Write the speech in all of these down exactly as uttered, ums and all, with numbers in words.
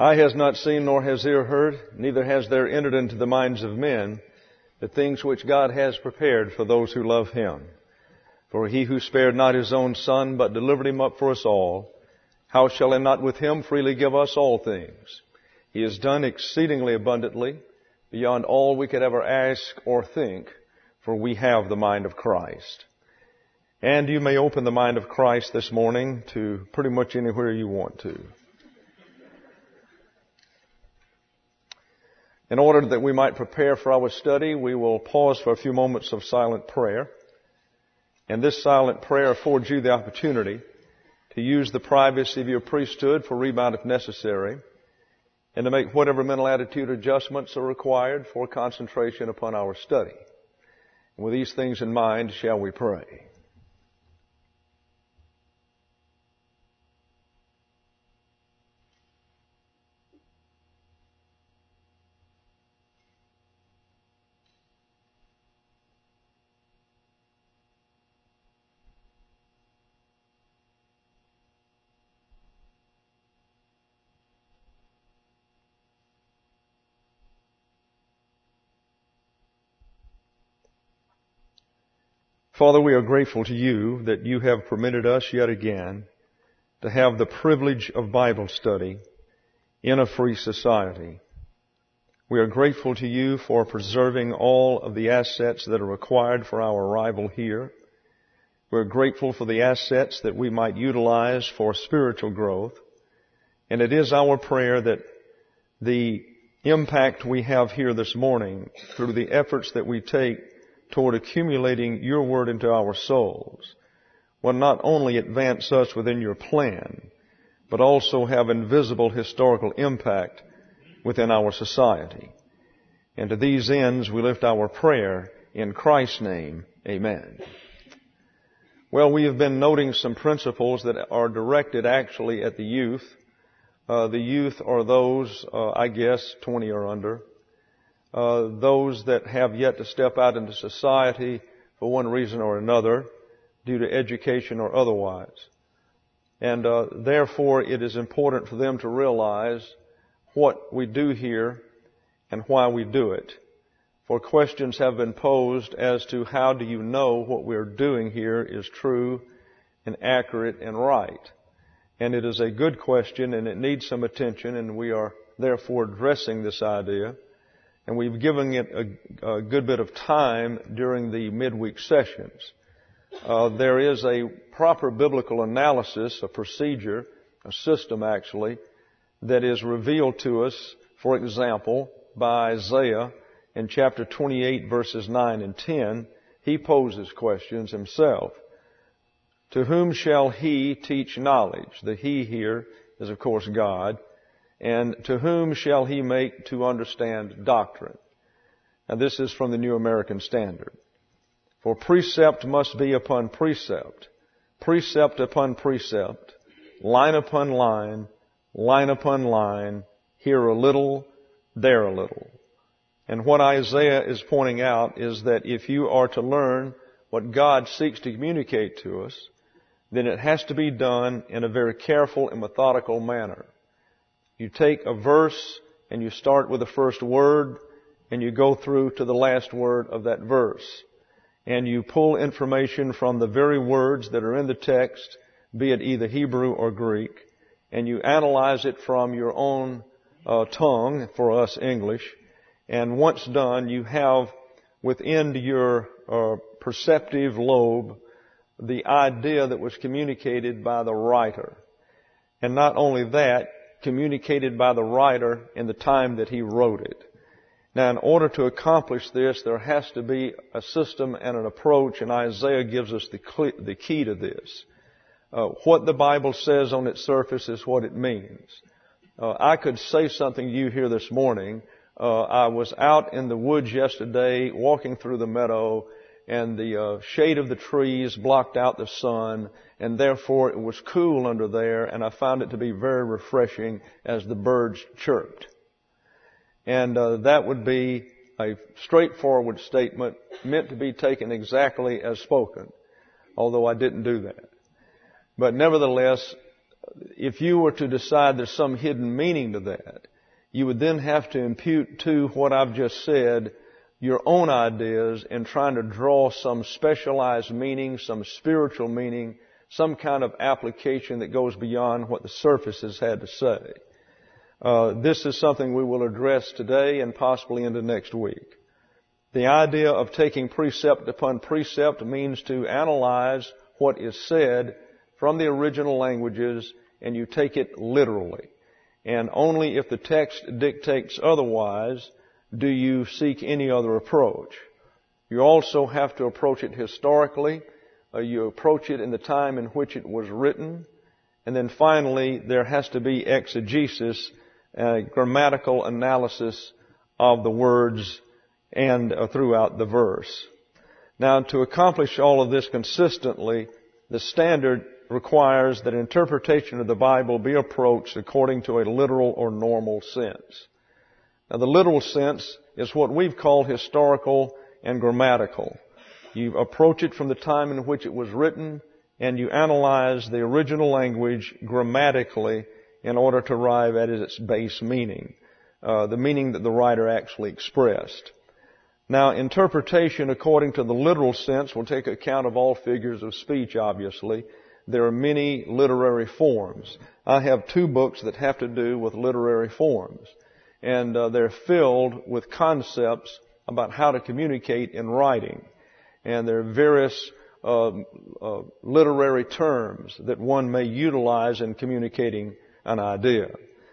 Eye has not seen, nor has ear heard, neither has there entered into the minds of men the things which God has prepared for those who love Him. For He who spared not His own Son, but delivered Him up for us all, how shall He not with Him freely give us all things? He has done exceedingly abundantly, beyond all we could ever ask or think, for we have the mind of Christ. And you may open the mind of Christ this morning to pretty much anywhere you want to. In order that we might prepare for our study, we will pause for a few moments of silent prayer. And this silent prayer affords you the opportunity to use the privacy of your priesthood for rebound if necessary, and to make whatever mental attitude adjustments are required for concentration upon our study. And with these things in mind, shall we pray? Father, we are grateful to you that you have permitted us yet again to have the privilege of Bible study in a free society. We are grateful to you for preserving all of the assets that are required for our arrival here. We're grateful for the assets that we might utilize for spiritual growth. And it is our prayer that the impact we have here this morning through the efforts that we take toward accumulating your word into our souls will not only advance us within your plan, but also have invisible historical impact within our society. And to these ends, we lift our prayer in Christ's name. Amen. Well, we have been noting some principles that are directed actually at the youth. Uh, the youth are those, uh, I guess, twenty or under. Uh, those that have yet to step out into society for one reason or another, due to education or otherwise. And uh, therefore, it is important for them to realize what we do here and why we do it. For questions have been posed as to how do you know what we're doing here is true and accurate and right. And it is a good question, and it needs some attention, and we are therefore addressing this idea. And we've given it a, a good bit of time during the midweek sessions. Uh, there is a proper biblical analysis, a procedure, a system actually, that is revealed to us, for example, by Isaiah in chapter twenty-eight, verses nine and ten. He poses questions himself. To whom shall he teach knowledge? The he here is, of course, God. And to whom shall he make to understand doctrine? Now this is from the New American Standard. For precept must be upon precept, precept upon precept, line upon line, line upon line, here a little, there a little. And what Isaiah is pointing out is that if you are to learn what God seeks to communicate to us, then it has to be done in a very careful and methodical manner. You take a verse and you start with the first word and you go through to the last word of that verse. And you pull information from the very words that are in the text, be it either Hebrew or Greek, and you analyze it from your own uh, tongue, for us English. And once done, you have within your uh, perceptive lobe the idea that was communicated by the writer. And not only that, communicated by the writer in the time that he wrote it. Now, in order to accomplish this, there has to be a system and an approach, and Isaiah gives us the, cle- the key to this. Uh, what the Bible says on its surface is what it means. Uh, I could say something to you here this morning. Uh, I was out in the woods yesterday, walking through the meadow, and the uh, shade of the trees blocked out the sun, and therefore it was cool under there, and I found it to be very refreshing as the birds chirped. And uh, that would be a straightforward statement meant to be taken exactly as spoken, although I didn't do that. But nevertheless, if you were to decide there's some hidden meaning to that, you would then have to impute to what I've just said your own ideas in trying to draw some specialized meaning, some spiritual meaning, some kind of application that goes beyond what the surface has had to say. Uh, this is something we will address today and possibly into next week. The idea of taking precept upon precept means to analyze what is said from the original languages, and you take it literally. And only if the text dictates otherwise do you seek any other approach. You also have to approach it historically. Uh, you approach it in the time in which it was written. And then finally, there has to be exegesis, uh, grammatical analysis of the words and uh, throughout the verse. Now, to accomplish all of this consistently, the standard requires that interpretation of the Bible be approached according to a literal or normal sense. Now, the literal sense is what we've called historical and grammatical. You approach it from the time in which it was written, and you analyze the original language grammatically in order to arrive at its base meaning, uh, the meaning that the writer actually expressed. Now, interpretation according to the literal sense will take account of all figures of speech, obviously. There are many literary forms. I have two books that have to do with literary forms. And uh, they're filled with concepts about how to communicate in writing. And there are various uh, uh, literary terms that one may utilize in communicating an idea.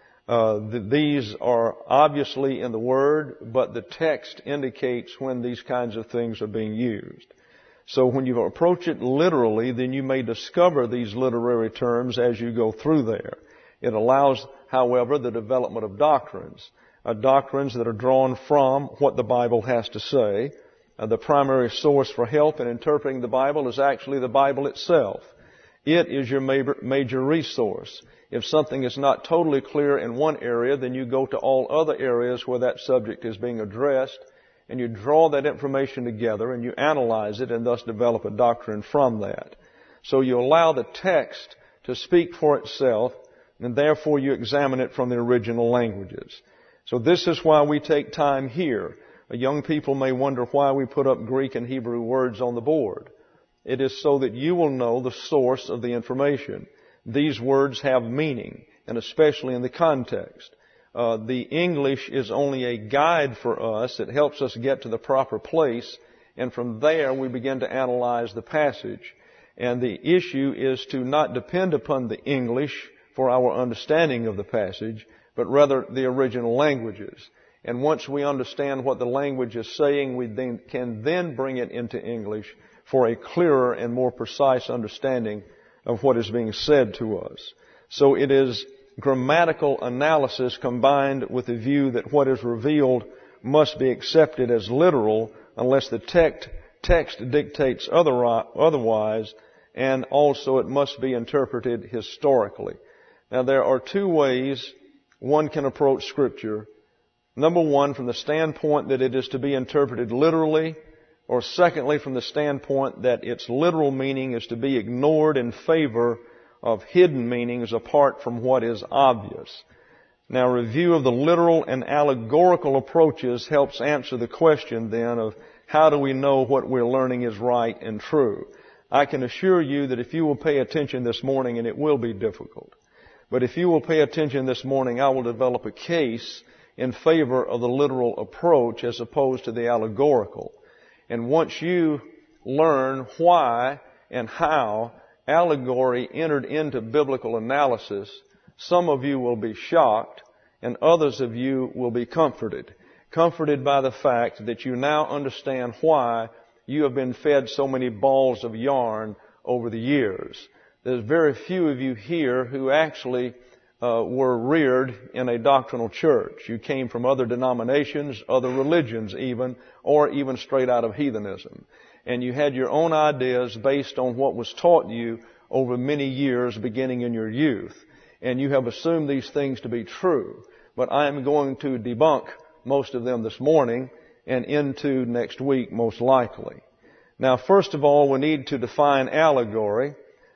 Uh, th- these are obviously in the Word, but the text indicates when these kinds of things are being used. So when you approach it literally, then you may discover these literary terms as you go through there. It allows, however, the development of doctrines, uh, doctrines that are drawn from what the Bible has to say. Uh, the primary source for help in interpreting the Bible is actually the Bible itself. It is your major, major resource. If something is not totally clear in one area, then you go to all other areas where that subject is being addressed, and you draw that information together and you analyze it and thus develop a doctrine from that. So you allow the text to speak for itself, and therefore you examine it from the original languages. So this is why we take time here. Young people may wonder why we put up Greek and Hebrew words on the board. It is so that you will know the source of the information. These words have meaning, and especially in the context. Uh, the English is only a guide for us. It helps us get to the proper place, and from there we begin to analyze the passage. And the issue is to not depend upon the English for our understanding of the passage, but rather the original languages. And once we understand what the language is saying, we then can then bring it into English for a clearer and more precise understanding of what is being said to us. So it is grammatical analysis combined with the view that what is revealed must be accepted as literal unless the text, text dictates otherwise, and also it must be interpreted historically. Now, there are two ways one can approach Scripture. Number one, from the standpoint that it is to be interpreted literally, or secondly, from the standpoint that its literal meaning is to be ignored in favor of hidden meanings apart from what is obvious. Now, review of the literal and allegorical approaches helps answer the question then of how do we know what we're learning is right and true. I can assure you that if you will pay attention this morning, and it will be difficult, but if you will pay attention this morning, I will develop a case in favor of the literal approach as opposed to the allegorical. And once you learn why and how allegory entered into biblical analysis, some of you will be shocked and others of you will be comforted. Comforted by the fact that you now understand why you have been fed so many balls of yarn over the years. There's very few of you here who actually uh, were reared in a doctrinal church. You came from other denominations, other religions even, or even straight out of heathenism. And you had your own ideas based on what was taught you over many years beginning in your youth. And you have assumed these things to be true. But I am going to debunk most of them this morning and into next week most likely. Now, first of all, we need to define allegory.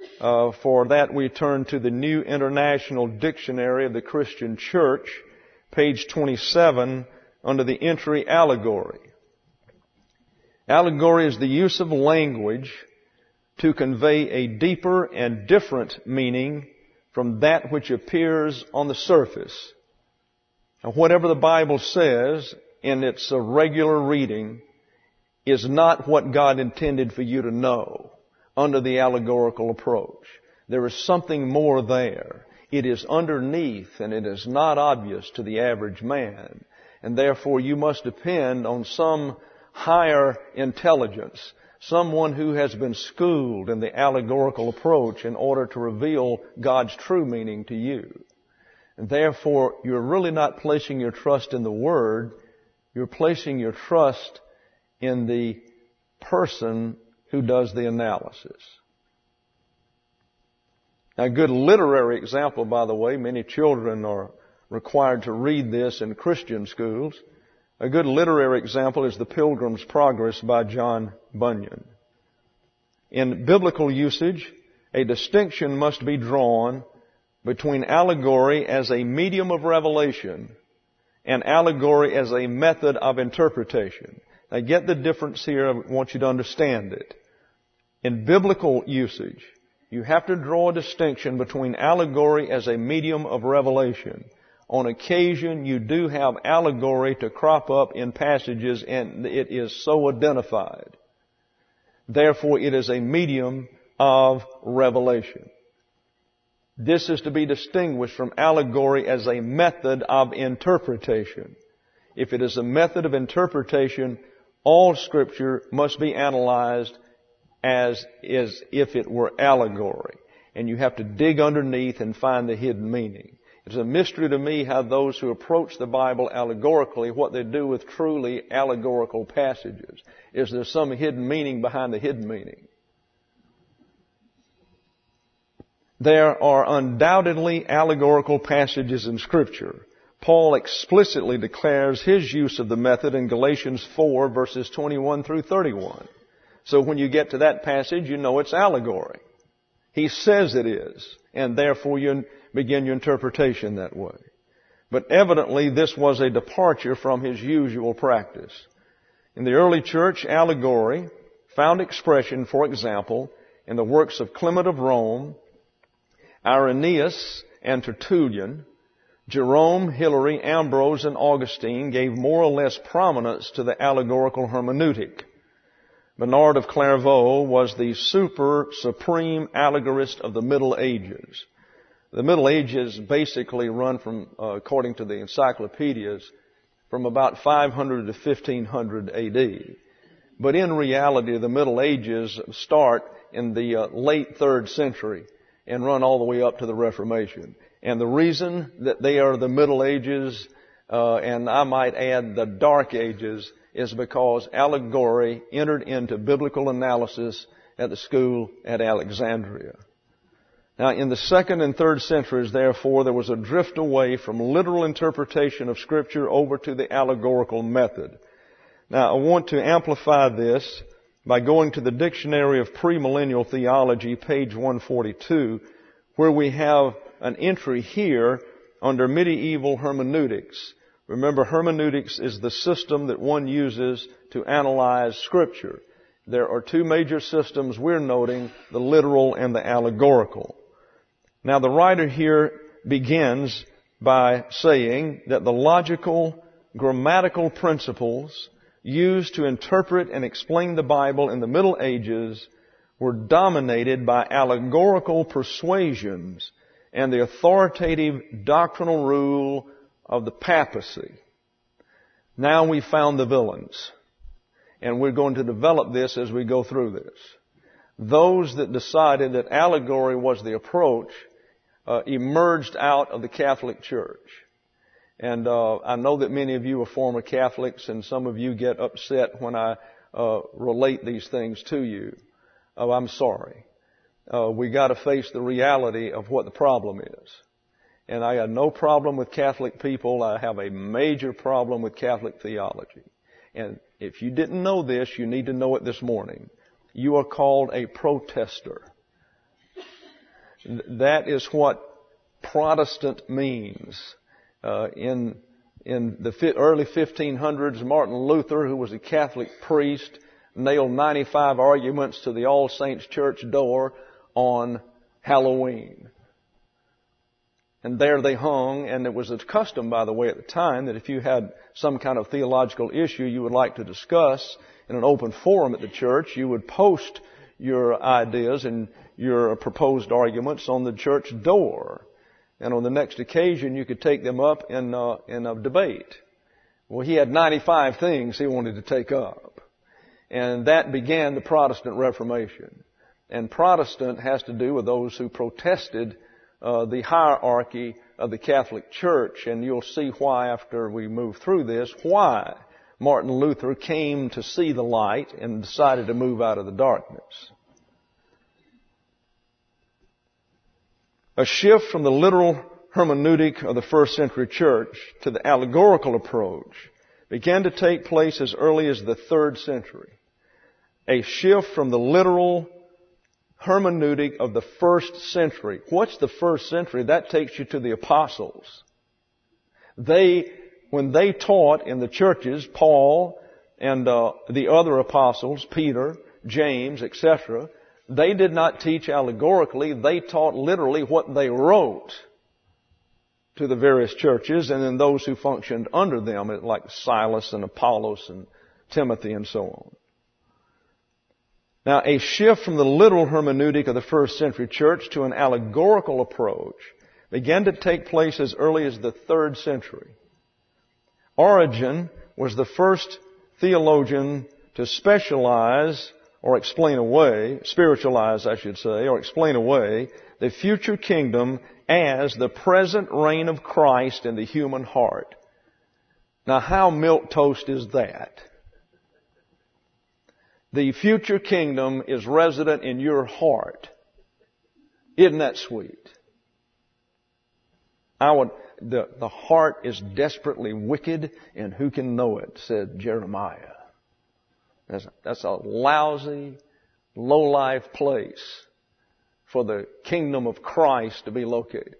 Uh, for that, we turn to the New International Dictionary of the Christian Church, page twenty-seven, under the entry Allegory. Allegory is the use of language to convey a deeper and different meaning from that which appears on the surface. Now, whatever the Bible says in its uh, regular reading is not what God intended for you to know under the allegorical approach. There is something more there. It is underneath and it is not obvious to the average man. And therefore you must depend on some higher intelligence, someone who has been schooled in the allegorical approach in order to reveal God's true meaning to you. And therefore you're really not placing your trust in the Word, you're placing your trust in the person who does the analysis. Now, a good literary example, by the way, many children are required to read this in Christian schools. A good literary example is The Pilgrim's Progress by John Bunyan. In biblical usage, a distinction must be drawn between allegory as a medium of revelation and allegory as a method of interpretation. Now, get the difference here. I want you to understand it. In biblical usage, you have to draw a distinction between allegory as a medium of revelation. On occasion, you do have allegory to crop up in passages, and it is so identified. Therefore, it is a medium of revelation. This is to be distinguished from allegory as a method of interpretation. If it is a method of interpretation, all Scripture must be analyzed as is if it were allegory. And you have to dig underneath and find the hidden meaning. It's a mystery to me how those who approach the Bible allegorically, what they do with truly allegorical passages. Is there some hidden meaning behind the hidden meaning? There are undoubtedly allegorical passages in Scripture. Paul explicitly declares his use of the method in Galatians four, verses twenty-one through thirty-one. So when you get to that passage, you know it's allegory. He says it is, and therefore you begin your interpretation that way. But evidently this was a departure from his usual practice. In the early church, allegory found expression, for example, in the works of Clement of Rome, Irenaeus, and Tertullian. Jerome, Hilary, Ambrose, and Augustine gave more or less prominence to the allegorical hermeneutic. Bernard of Clairvaux was the super supreme allegorist of the Middle Ages. The Middle Ages basically run from, uh, according to the encyclopedias, from about five hundred to fifteen hundred A D. But in reality, the Middle Ages start in the uh, late third century and run all the way up to the Reformation. And the reason that they are the Middle Ages, uh, and I might add the Dark Ages, is because allegory entered into biblical analysis at the school at Alexandria. Now, in the second and third centuries, therefore, there was a drift away from literal interpretation of Scripture over to the allegorical method. Now, I want to amplify this by going to the Dictionary of Premillennial Theology, page one forty-two, where we have an entry here under medieval hermeneutics. Remember, hermeneutics is the system that one uses to analyze Scripture. There are two major systems we're noting, the literal and the allegorical. Now, the writer here begins by saying that the logical, grammatical principles used to interpret and explain the Bible in the Middle Ages were dominated by allegorical persuasions and the authoritative doctrinal rule of the papacy. Now we found the villains. And we're going to develop this as we go through this. Those that decided that allegory was the approach uh, emerged out of the Catholic Church. And uh, I know that many of you are former Catholics, and some of you get upset when I uh, relate these things to you. Oh, I'm sorry. Uh, we got to face the reality of what the problem is. And I have no problem with Catholic people. I have a major problem with Catholic theology. And if you didn't know this, you need to know it this morning. You are called a protester. That is what Protestant means. Uh, in in the fi- early fifteen hundreds, Martin Luther, who was a Catholic priest, nailed ninety-five arguments to the All Saints Church door on Halloween. And there they hung, and it was a custom, by the way, at the time, that if you had some kind of theological issue you would like to discuss in an open forum at the church, you would post your ideas and your proposed arguments on the church door. And on the next occasion, you could take them up in, uh, in a debate. Well, he had ninety-five things he wanted to take up. And that began the Protestant Reformation. And Protestant has to do with those who protested uh, the hierarchy of the Catholic Church. And you'll see why after we move through this, why Martin Luther came to see the light and decided to move out of the darkness. A shift from the literal hermeneutic of the first century church to the allegorical approach began to take place as early as the third century. A shift from the literal hermeneutic of the first century. What's the first century? That takes you to the apostles. They, when they taught in the churches, Paul and uh, the other apostles, Peter, James, et cetera, they did not teach allegorically. They taught literally what they wrote to the various churches, and then those who functioned under them, like Silas and Apollos and Timothy and so on. Now, a shift from the literal hermeneutic of the first century church to an allegorical approach began to take place as early as the third century. Origen was the first theologian to specialize or explain away, spiritualize, I should say, or explain away the future kingdom as the present reign of Christ in the human heart. Now, how milquetoast is that? The future kingdom is resident in your heart. Isn't that sweet? I would, the, the heart is desperately wicked, and who can know it, said Jeremiah. That's a, that's a lousy, low-life place for the kingdom of Christ to be located.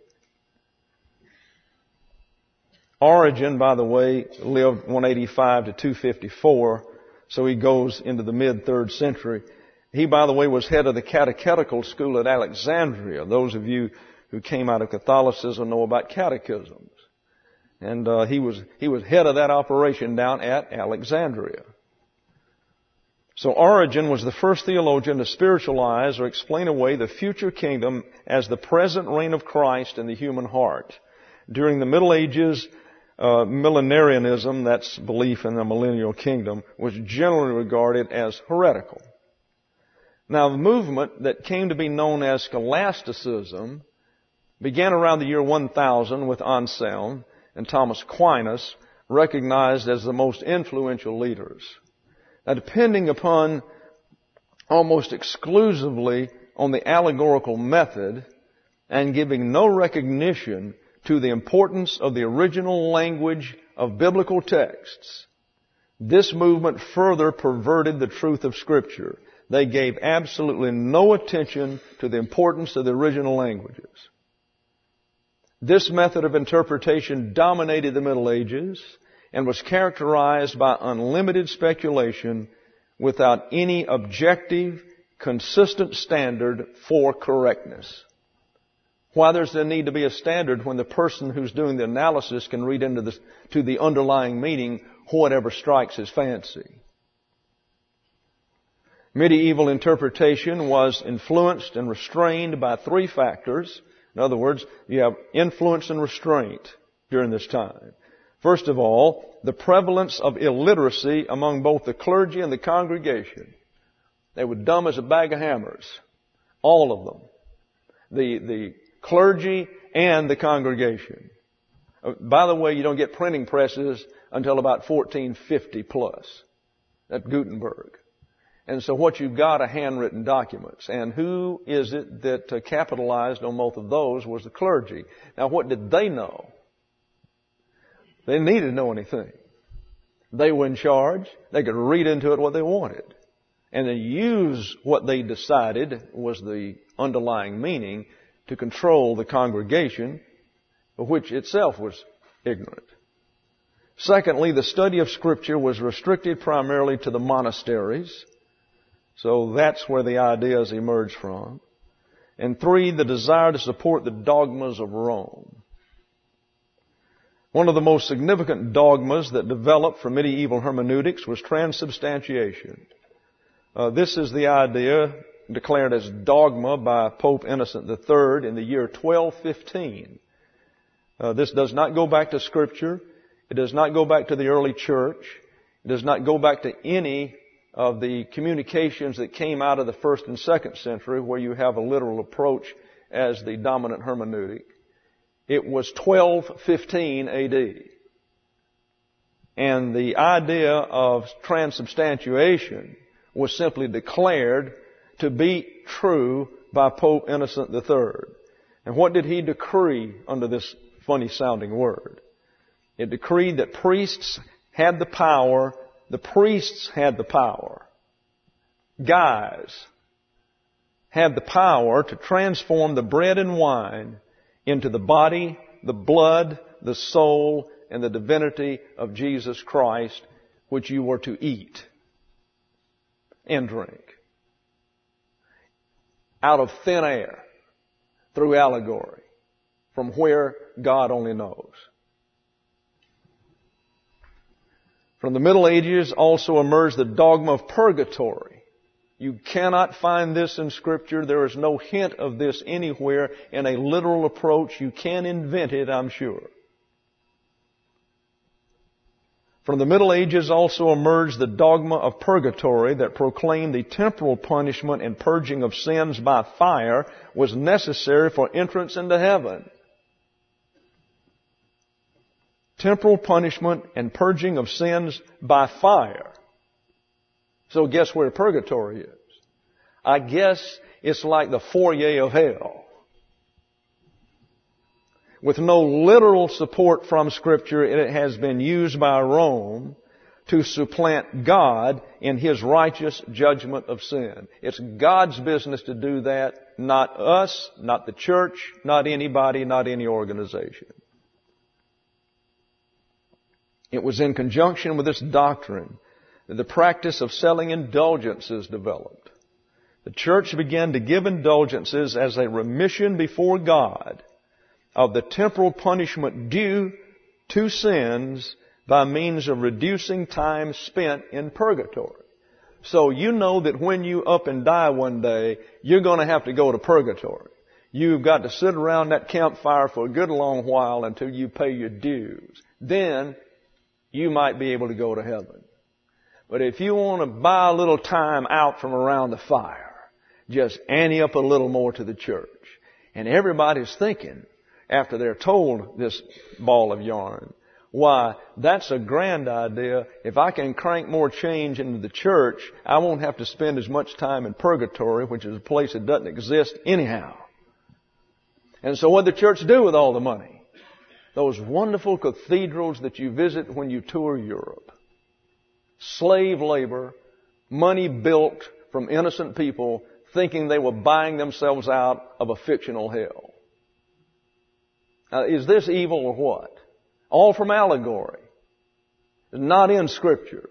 Origen, by the way, lived one eighty-five to two fifty-four, so he goes into the mid-third century. He, by the way, was head of the catechetical school at Alexandria. Those of you who came out of Catholicism know about catechisms. And uh, he was he was head of that operation down at Alexandria. So Origen was the first theologian to spiritualize or explain away the future kingdom as the present reign of Christ in the human heart. During the Middle Ages, uh, millenarianism, that's belief in the millennial kingdom, was generally regarded as heretical. Now, the movement that came to be known as scholasticism began around the year one thousand with Anselm and Thomas Aquinas, recognized as the most influential leaders. Now, depending upon almost exclusively on the allegorical method and giving no recognition to the importance of the original language of biblical texts, this movement further perverted the truth of Scripture. They gave absolutely no attention to the importance of the original languages. This method of interpretation dominated the Middle Ages and was characterized by unlimited speculation without any objective, consistent standard for correctness. Why there's the need to be a standard when the person who's doing the analysis can read into the, to the underlying meaning whatever strikes his fancy. Medieval interpretation was influenced and restrained by three factors. In other words, you have influence and restraint during this time. First of all, the prevalence of illiteracy among both the clergy and the congregation. They were dumb as a bag of hammers. All of them. The, the clergy and the congregation. By the way, you don't get printing presses until about fourteen fifty plus. At Gutenberg. And so what you've got are handwritten documents. And who is it that uh, capitalized on both of those was the clergy. Now, what did they know? They didn't need to know anything. They were in charge. They could read into it what they wanted. And then use what they decided was the underlying meaning to control the congregation, of which itself was ignorant. Secondly, the study of Scripture was restricted primarily to the monasteries. So that's where the ideas emerged from. And three, the desire to support the dogmas of Rome. One of the most significant dogmas that developed from medieval hermeneutics was transubstantiation. Uh, this is the idea declared as dogma by Pope Innocent the Third in the year twelve fifteen. Uh, this does not go back to Scripture. It does not go back to the early church. It does not go back to any of the communications that came out of the first and second century where you have a literal approach as the dominant hermeneutic. It was twelve fifteen A D. And the idea of transubstantiation was simply declared to be true by Pope Innocent the Third. And what did he decree under this funny sounding word? It decreed that priests had the power, the priests had the power, guys had the power to transform the bread and wine into the body, the blood, the soul, and the divinity of Jesus Christ, which you were to eat and drink out of thin air through allegory from where God only knows. From the Middle Ages also emerged the dogma of purgatory. You cannot find this in Scripture. There is no hint of this anywhere in a literal approach. You can invent it, I'm sure. From the Middle Ages also emerged the dogma of purgatory that proclaimed the temporal punishment and purging of sins by fire was necessary for entrance into heaven. Temporal punishment and purging of sins by fire. So guess where purgatory is? I guess it's like the foyer of hell. With no literal support from Scripture, it has been used by Rome to supplant God in His righteous judgment of sin. It's God's business to do that, not us, not the church, not anybody, not any organization. It was in conjunction with this doctrine that the practice of selling indulgences developed. The church began to give indulgences as a remission before God of the temporal punishment due to sins by means of reducing time spent in purgatory. So you know that when you up and die one day, you're going to have to go to purgatory. You've got to sit around that campfire for a good long while until you pay your dues. Then you might be able to go to heaven. But if you want to buy a little time out from around the fire, just ante up a little more to the church. And everybody's thinking, after they're told this ball of yarn, why, that's a grand idea. If I can crank more change into the church, I won't have to spend as much time in purgatory, which is a place that doesn't exist anyhow. And so what did the church do with all the money? Those wonderful cathedrals that you visit when you tour Europe. Slave labor, money built from innocent people thinking they were buying themselves out of a fictional hell. Now, is this evil or what? All from allegory. Not in Scripture.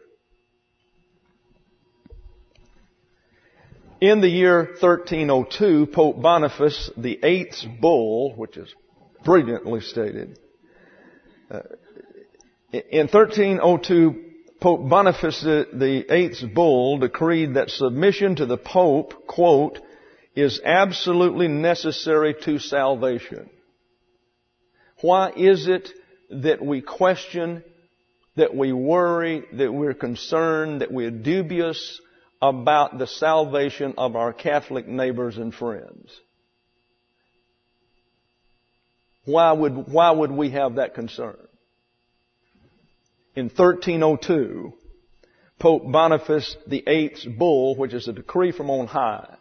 In the year thirteen oh two, Pope Boniface the Eighth's bull, which is brilliantly stated, uh, in thirteen oh two, Pope Boniface the Eighth's bull decreed that submission to the Pope, quote, is absolutely necessary to salvation. Why is it that we question, that we worry, that we're concerned, that we're dubious about the salvation of our Catholic neighbors and friends? Why would, why would we have that concern? In thirteen oh two, Pope Boniface the Eighth's bull, which is a decree from on high,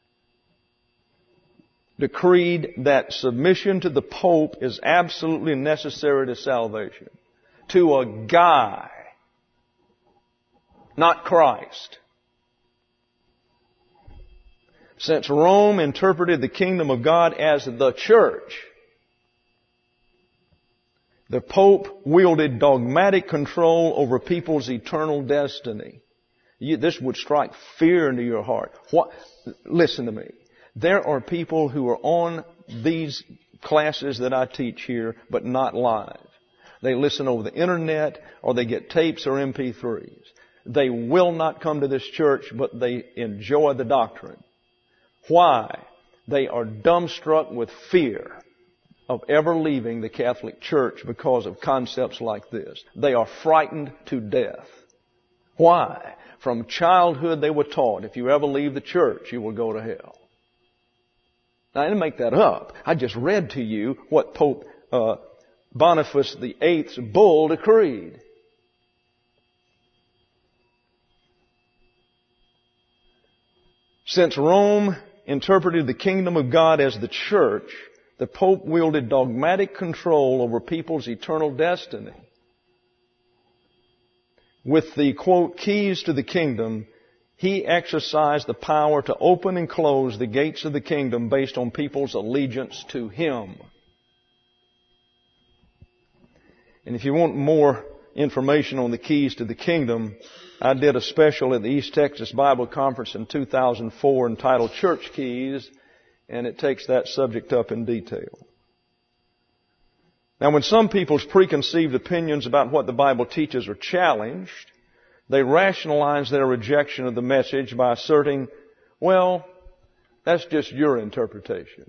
decreed that submission to the Pope is absolutely necessary to salvation. To a guy, not Christ. Since Rome interpreted the kingdom of God as the church, the Pope wielded dogmatic control over people's eternal destiny. You, this would strike fear into your heart. What? Listen to me. There are people who are on these classes that I teach here, but not live. They listen over the internet, or they get tapes or M P threes. They will not come to this church, but they enjoy the doctrine. Why? They are dumbstruck with fear of ever leaving the Catholic Church because of concepts like this. They are frightened to death. Why? From childhood they were taught, if you ever leave the church, you will go to hell. Now, I didn't make that up. I just read to you what Pope uh, Boniface the Eighth's bull decreed. Since Rome interpreted the kingdom of God as the church, the Pope wielded dogmatic control over people's eternal destiny. With the, quote, keys to the kingdom, he exercised the power to open and close the gates of the kingdom based on people's allegiance to him. And if you want more information on the keys to the kingdom, I did a special at the East Texas Bible Conference in two thousand four entitled Church Keys, and it takes that subject up in detail. Now, when some people's preconceived opinions about what the Bible teaches are challenged, they rationalize their rejection of the message by asserting, well, that's just your interpretation.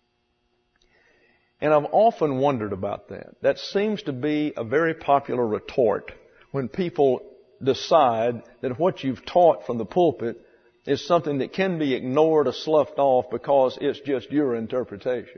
And I've often wondered about that. That seems to be a very popular retort when people decide that what you've taught from the pulpit is something that can be ignored or sloughed off because it's just your interpretation.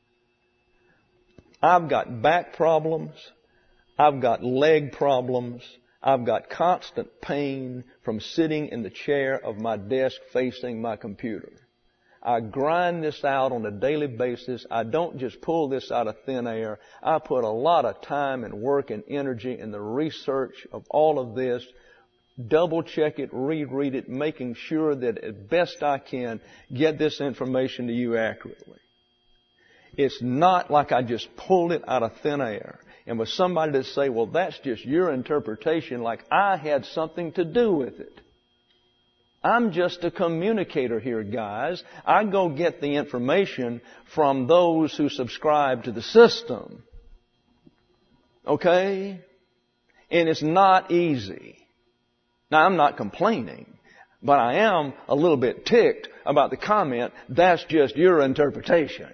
I've got back problems. I've got leg problems. I've got constant pain from sitting in the chair of my desk facing my computer. I grind this out on a daily basis. I don't just pull this out of thin air. I put a lot of time and work and energy in the research of all of this. Double check it, reread it, making sure that as best I can get this information to you accurately. It's not like I just pulled it out of thin air. And with somebody to say, well, that's just your interpretation, like I had something to do with it. I'm just a communicator here, guys. I go get the information from those who subscribe to the system. Okay? And it's not easy. Now, I'm not complaining, but I am a little bit ticked about the comment, that's just your interpretation.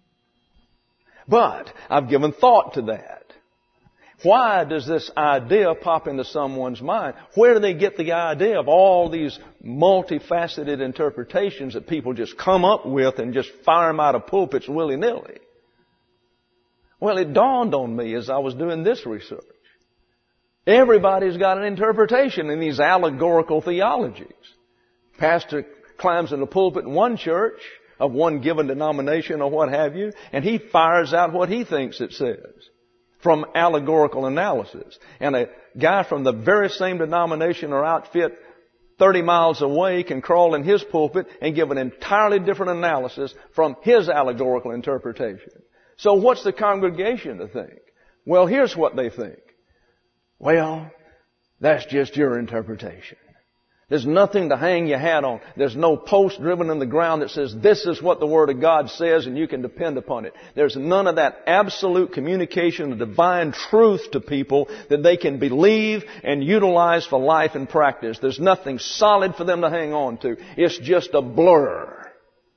But I've given thought to that. Why does this idea pop into someone's mind? Where do they get the idea of all these multifaceted interpretations that people just come up with and just fire them out of pulpits willy-nilly? Well, it dawned on me as I was doing this research. Everybody's got an interpretation in these allegorical theologies. Pastor climbs in the pulpit in one church of one given denomination or what have you, and he fires out what he thinks it says from allegorical analysis. And a guy from the very same denomination or outfit thirty miles away can crawl in his pulpit and give an entirely different analysis from his allegorical interpretation. So what's the congregation to think? Well, here's what they think. Well, that's just your interpretation. There's nothing to hang your hat on. There's no post driven in the ground that says this is what the Word of God says and you can depend upon it. There's none of that absolute communication of divine truth to people that they can believe and utilize for life and practice. There's nothing solid for them to hang on to. It's just a blur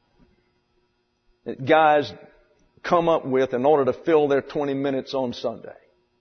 that guys come up with in order to fill their twenty minutes on Sunday.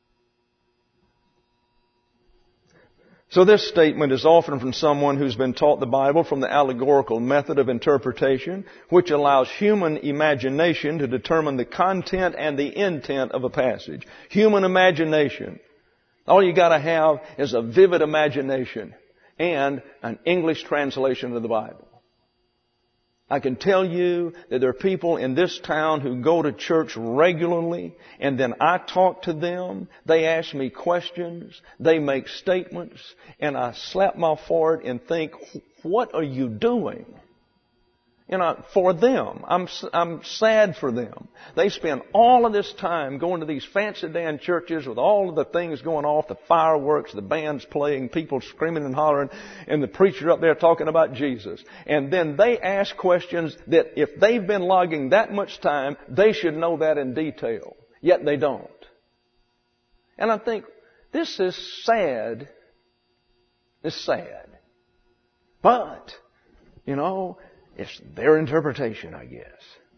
So this statement is often from someone who's been taught the Bible from the allegorical method of interpretation, which allows human imagination to determine the content and the intent of a passage. Human imagination. All you gotta have is a vivid imagination and an English translation of the Bible. I can tell you that there are people in this town who go to church regularly, and then I talk to them, they ask me questions, they make statements, and I slap my forehead and think, what are you doing? You know, for them. I'm, I'm sad for them. They spend all of this time going to these fancy Dan churches with all of the things going off, the fireworks, the bands playing, people screaming and hollering, and the preacher up there talking about Jesus. And then they ask questions that if they've been logging that much time, they should know that in detail. Yet they don't. And I think, this is sad. It's sad. But, you know, it's their interpretation, I guess.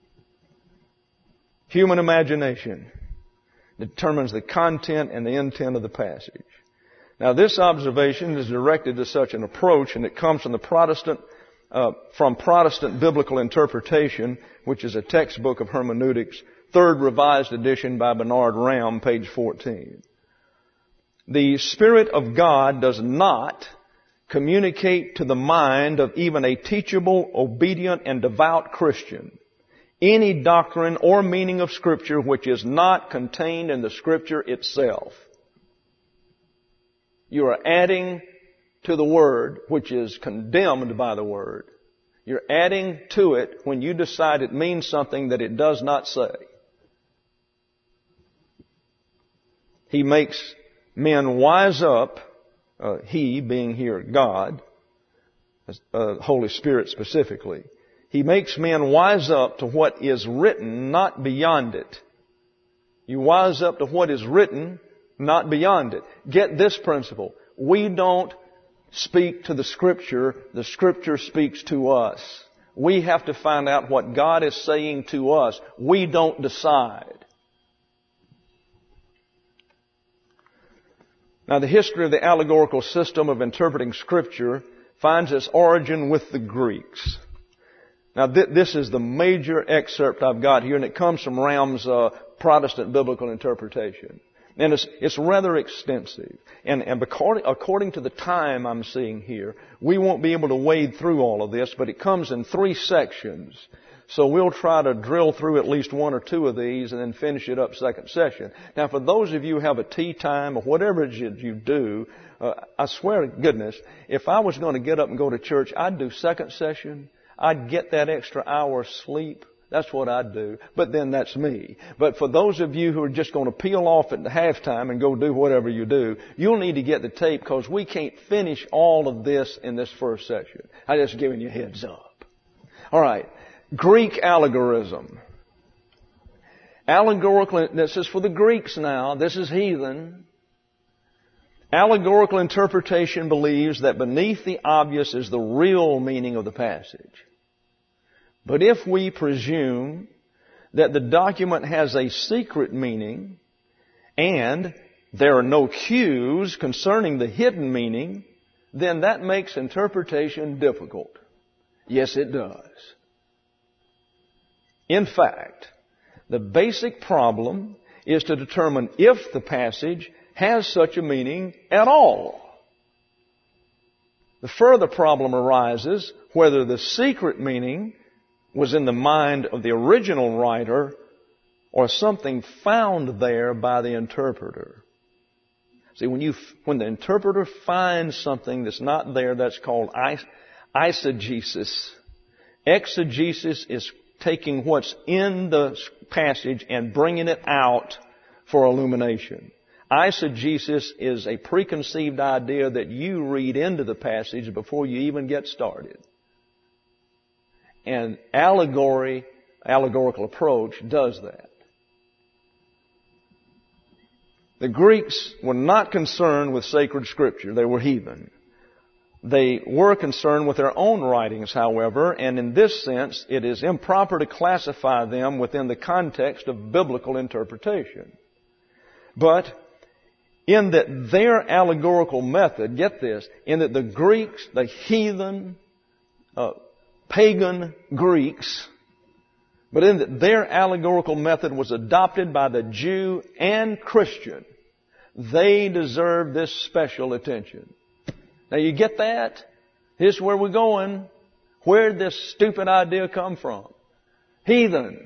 Human imagination determines the content and the intent of the passage. Now, this observation is directed to such an approach, and it comes from the Protestant, uh, from Protestant Biblical Interpretation, which is a textbook of hermeneutics, third revised edition by Bernard Ramm, page fourteen. The Spirit of God does not communicate to the mind of even a teachable, obedient, and devout Christian any doctrine or meaning of Scripture which is not contained in the Scripture itself. You are adding to the Word, which is condemned by the Word. You're adding to it when you decide it means something that it does not say. He makes men wise up, Uh, he, being here God, uh, Holy Spirit specifically, He makes men wise up to what is written, not beyond it. You wise up to what is written, not beyond it. Get this principle. We don't speak to the Scripture. The Scripture speaks to us. We have to find out what God is saying to us. We don't decide. Now, the history of the allegorical system of interpreting Scripture finds its origin with the Greeks. Now, th- this is the major excerpt I've got here, and it comes from Ramm's uh, Protestant Biblical Interpretation. And it's, it's rather extensive. And, and according, according to the time I'm seeing here, we won't be able to wade through all of this, but it comes in three sections. So we'll try to drill through at least one or two of these and then finish it up second session. Now, for those of you who have a tea time or whatever it is you do, uh, I swear to goodness, if I was going to get up and go to church, I'd do second session. I'd get that extra hour of sleep. That's what I'd do. But then that's me. But for those of you who are just going to peel off at the halftime and go do whatever you do, you'll need to get the tape because we can't finish all of this in this first session. I'm just giving you a heads up. All right. Greek allegorism. Allegorical, this is for the Greeks now. This is heathen. Allegorical interpretation believes that beneath the obvious is the real meaning of the passage. But if we presume that the document has a secret meaning and there are no cues concerning the hidden meaning, then that makes interpretation difficult. Yes, it does. In fact, the basic problem is to determine if the passage has such a meaning at all. The further problem arises whether the secret meaning was in the mind of the original writer or something found there by the interpreter. See, when you, when the interpreter finds something that's not there, that's called eisegesis. Exegesis is taking what's in the passage and bringing it out for illumination. Eisegesis is a preconceived idea that you read into the passage before you even get started. And allegory, allegorical approach does that. The Greeks were not concerned with sacred Scripture. They were heathen. They were concerned with their own writings, however, and in this sense, it is improper to classify them within the context of biblical interpretation. But in that their allegorical method, get this, in that the Greeks, the heathen, uh, pagan Greeks, but in that their allegorical method was adopted by the Jew and Christian, they deserve this special attention. Now you get that? Here's where we're going. Where did this stupid idea come from? Heathen.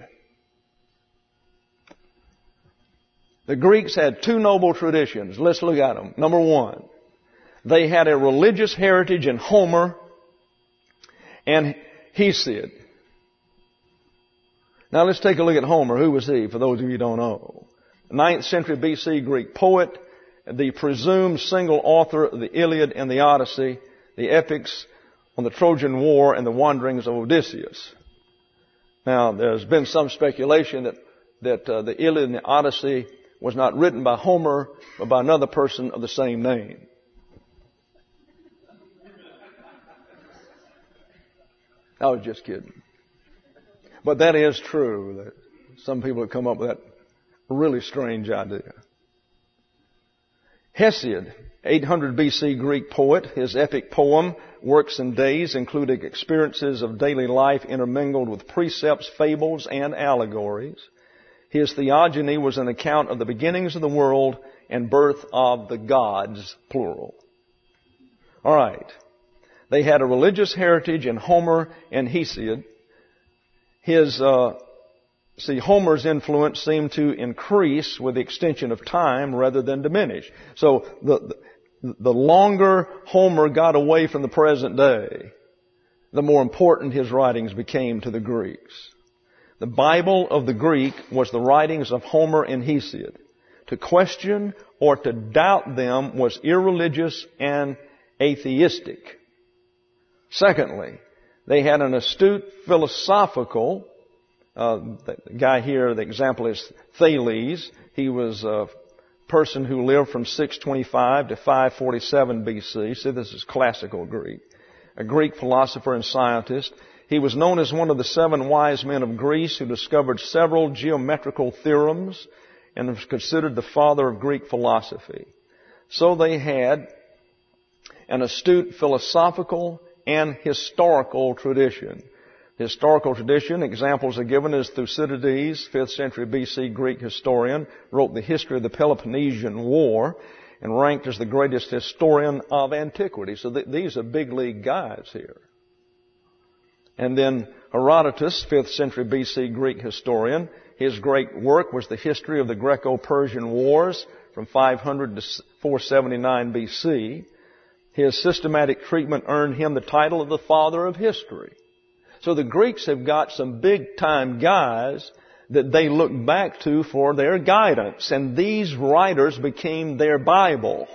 The Greeks had two noble traditions. Let's look at them. Number one, they had a religious heritage in Homer and Hesiod. Now let's take a look at Homer. Who was he, for those of you who don't know? ninth century B C Greek poet, the presumed single author of the Iliad and the Odyssey, the epics on the Trojan War and the wanderings of Odysseus. Now, there's been some speculation that, that uh, the Iliad and the Odyssey was not written by Homer, but by another person of the same name. I was just kidding. But that is true, that some people have come up with that really strange idea. Hesiod, eight hundred B C Greek poet, his epic poem, Works and Days, including experiences of daily life intermingled with precepts, fables, and allegories. His theogony was an account of the beginnings of the world and birth of the gods, plural. All right. They had a religious heritage in Homer and Hesiod. His, uh, see, Homer's influence seemed to increase with the extension of time rather than diminish. So the, the, the longer Homer got away from the present day, the more important his writings became to the Greeks. The Bible of the Greek was the writings of Homer and Hesiod. To question or to doubt them was irreligious and atheistic. Secondly, they had an astute philosophical, uh, the guy here, the example is Thales. He was a person who lived from six twenty-five to five forty-seven B C. See, this is classical Greek. A Greek philosopher and scientist. He was known as one of the seven wise men of Greece who discovered several geometrical theorems and was considered the father of Greek philosophy. So they had an astute philosophical and historical tradition. The historical tradition, examples are given as Thucydides, fifth century B C Greek historian, wrote the history of the Peloponnesian War and ranked as the greatest historian of antiquity. So th- these are big league guys here. And then Herodotus, fifth century B C Greek historian, his great work was the history of the Greco-Persian Wars from five hundred to four seventy-nine B C. His systematic treatment earned him the title of the father of history. So the Greeks have got some big-time guys that they look back to for their guidance. And these writers became their Bible.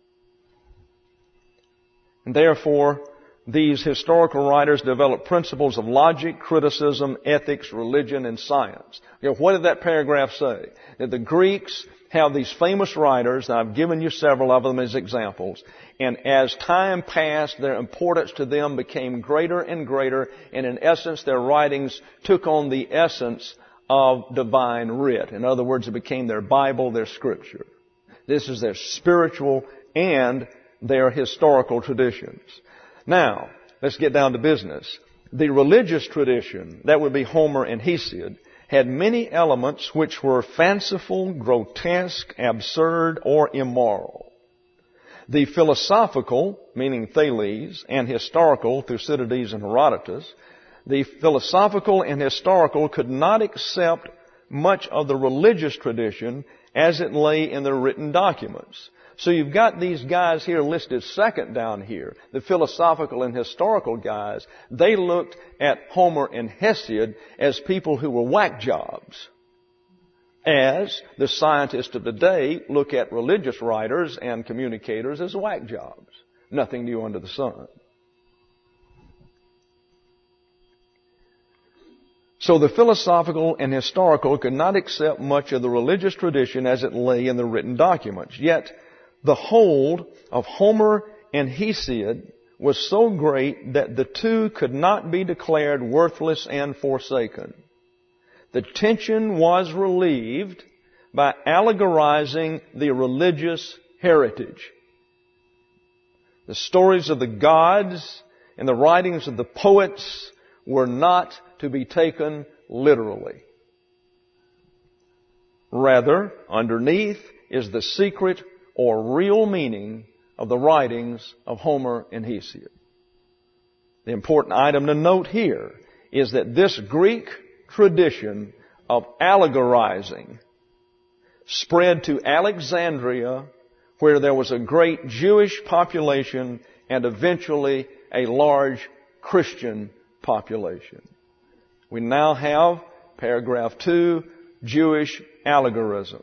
And therefore, these historical writers developed principles of logic, criticism, ethics, religion, and science. You know, what did that paragraph say? That the Greeks have these famous writers, and I've given you several of them as examples, and as time passed, their importance to them became greater and greater, and in essence, their writings took on the essence of divine writ. In other words, it became their Bible, their Scripture. This is their spiritual and their historical traditions. Now, let's get down to business. The religious tradition, that would be Homer and Hesiod, had many elements which were fanciful, grotesque, absurd, or immoral. The philosophical, meaning Thales, and historical, Thucydides and Herodotus, the philosophical and historical could not accept much of the religious tradition as it lay in the written documents. So you've got these guys here listed second down here, the philosophical and historical guys. They looked at Homer and Hesiod as people who were whack jobs. As the scientists of today look at religious writers and communicators as whack jobs. Nothing new under the sun. So the philosophical and historical could not accept much of the religious tradition as it lay in the written documents. Yet, the hold of Homer and Hesiod was so great that the two could not be declared worthless and forsaken. The tension was relieved by allegorizing the religious heritage. The stories of the gods and the writings of the poets were not to be taken literally. Rather, underneath is the secret or real meaning of the writings of Homer and Hesiod. The important item to note here is that this Greek tradition of allegorizing spread to Alexandria, where there was a great Jewish population and eventually a large Christian population. We now have Paragraph two, Jewish allegorism.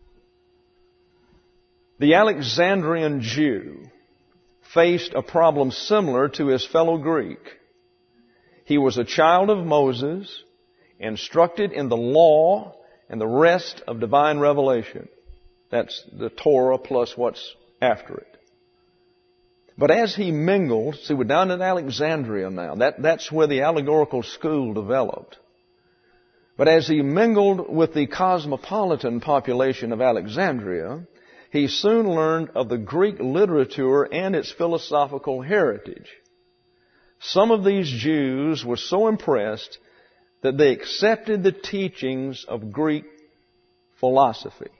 The Alexandrian Jew faced a problem similar to his fellow Greek. He was a child of Moses, instructed in the law and the rest of divine revelation. That's the Torah plus what's after it. But as he mingled, see, we're down in Alexandria now. That, that's where the allegorical school developed. But as he mingled with the cosmopolitan population of Alexandria, he soon learned of the Greek literature and its philosophical heritage. Some of these Jews were so impressed that they accepted the teachings of Greek philosophy.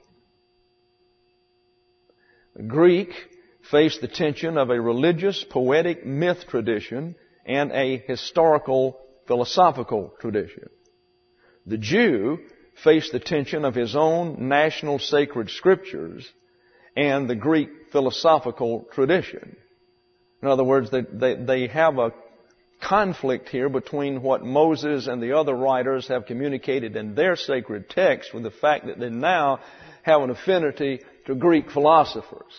Greek faced the tension of a religious, poetic myth tradition and a historical, philosophical tradition. The Jew faced the tension of his own national sacred scriptures and the Greek philosophical tradition. In other words, they, they, they have a conflict here between what Moses and the other writers have communicated in their sacred text with the fact that they now have an affinity to Greek philosophers.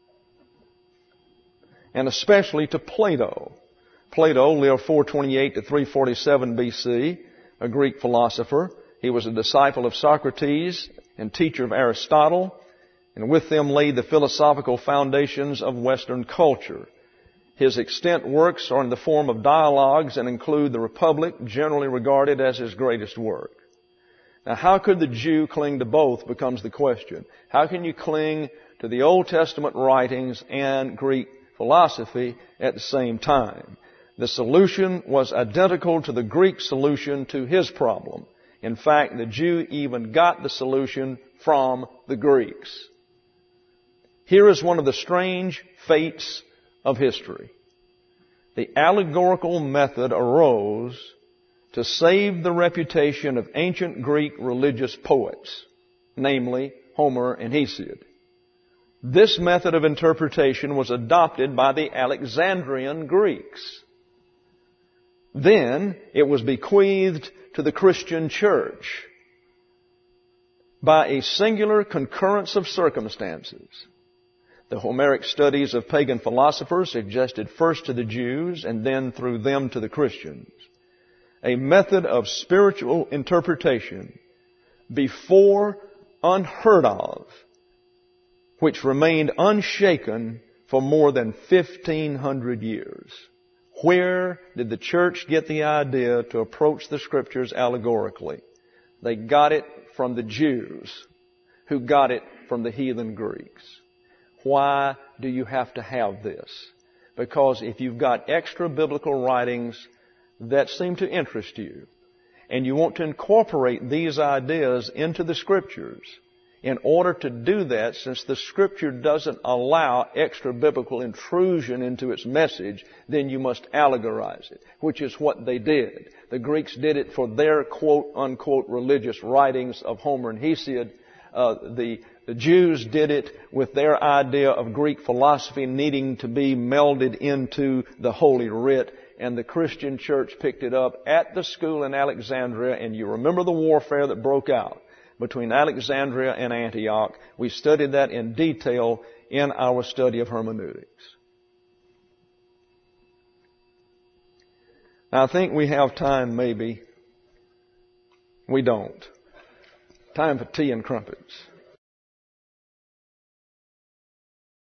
And especially to Plato. Plato lived four twenty-eight to three forty-seven B C, a Greek philosopher. He was a disciple of Socrates and teacher of Aristotle, and with them laid the philosophical foundations of Western culture. His extant works are in the form of dialogues and include the Republic, generally regarded as his greatest work. Now, how could the Jew cling to both becomes the question. How can you cling to the Old Testament writings and Greek philosophy at the same time? The solution was identical to the Greek solution to his problem. In fact, the Jew even got the solution from the Greeks. Here is one of the strange fates of history. The allegorical method arose to save the reputation of ancient Greek religious poets, namely Homer and Hesiod. This method of interpretation was adopted by the Alexandrian Greeks. Then it was bequeathed to the Christian church by a singular concurrence of circumstances. The Homeric studies of pagan philosophers suggested first to the Jews and then through them to the Christians a method of spiritual interpretation before unheard of, which remained unshaken for more than fifteen hundred years. Where did the church get the idea to approach the Scriptures allegorically? They got it from the Jews, who got it from the heathen Greeks. Why do you have to have this? Because if you've got extra biblical writings that seem to interest you, and you want to incorporate these ideas into the Scriptures, in order to do that, since the Scripture doesn't allow extra biblical intrusion into its message, then you must allegorize it, which is what they did. The Greeks did it for their quote-unquote religious writings of Homer and Hesiod. Uh, the, the Jews did it with their idea of Greek philosophy needing to be melded into the Holy Writ. And the Christian church picked it up at the school in Alexandria. And you remember the warfare that broke out between Alexandria and Antioch. We studied that in detail in our study of hermeneutics. Now, I think we have time, maybe. We don't. Time for tea and crumpets.